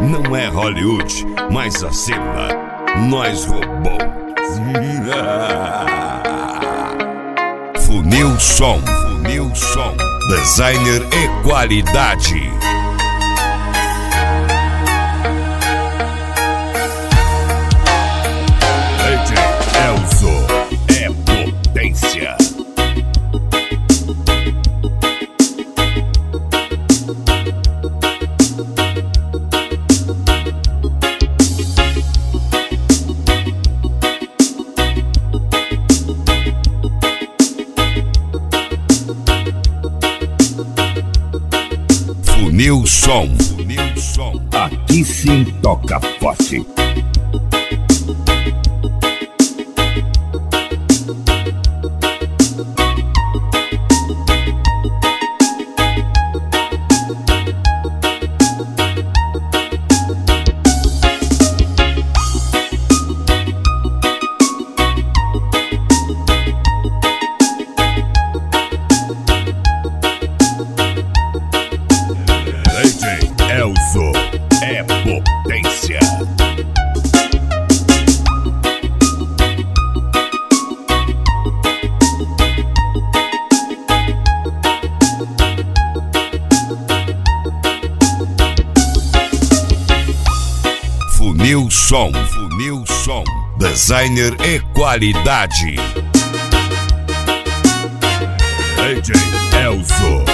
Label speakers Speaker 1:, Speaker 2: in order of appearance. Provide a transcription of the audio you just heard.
Speaker 1: Não é Hollywood, mas acima, nós roubou. Funil Som, designer e qualidade. DJ Elzo é potência. Funil Som, aqui sim toca forte. Elzo é potência. Funil Som, designer e qualidade. DJ Elzo.